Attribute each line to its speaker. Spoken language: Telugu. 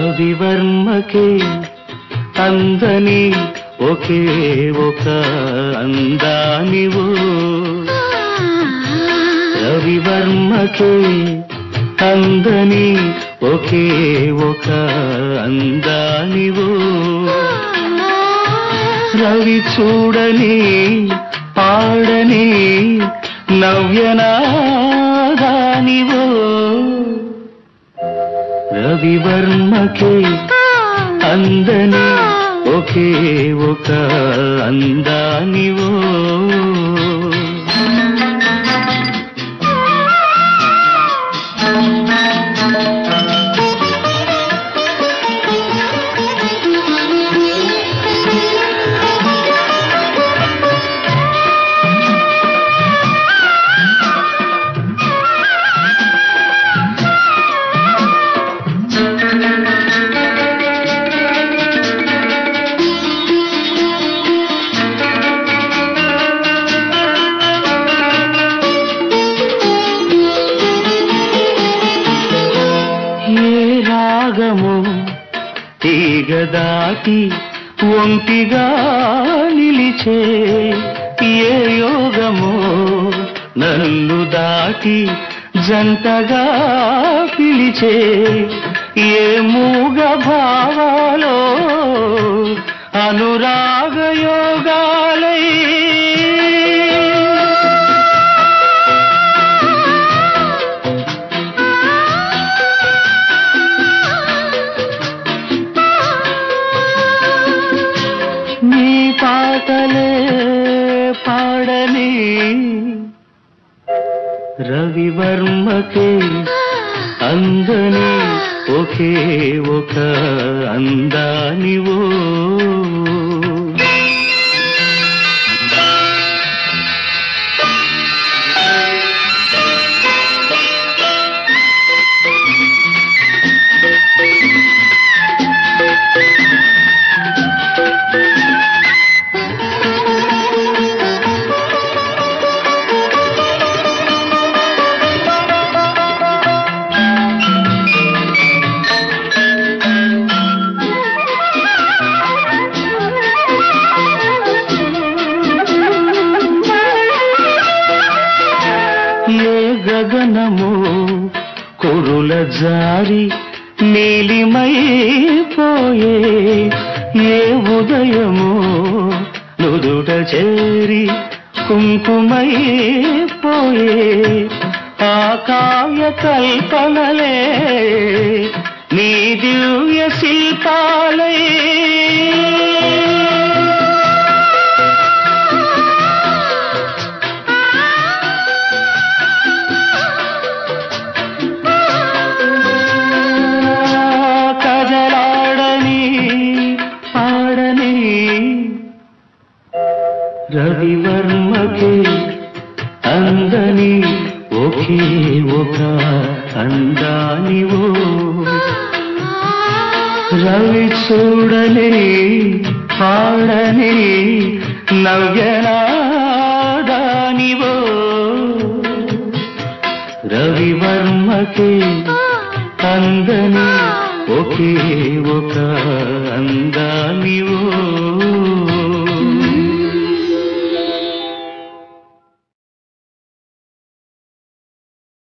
Speaker 1: రవివర్మకే అందని ఒకే ఒక అందానివో రవివర్మకే అందని ఒకే ఒక అందానివో రవి చూడని పాడని నవ్యనాదానివో రవివర్మకే అందని ఒకే ఒక అందానివో తీగ దాటి ఒంటిగా నిలిచే ఏ యోగమో నన్ను దాటి జంటగా పిలిచే ఏ మూగ భావాలో అనురాగ యోగాలై పాటలే పాడని రవివర్మకే అందని ఒకే ఒక అందానివో గగనము కురుల జారి నీలిమైపోయే ఏ ఉదయము నుదుట చేరి కుంకుమైపోయే ఆ కావ్య కల్పనలే నీ దివ్య శిల్పాలే రవివర్మకే అందని ఒకే ఒక అందానివో రవి చూడని పాడని నవ్యనాదానివో రవివర్మకే అందని ఒకే ఒక అందానివో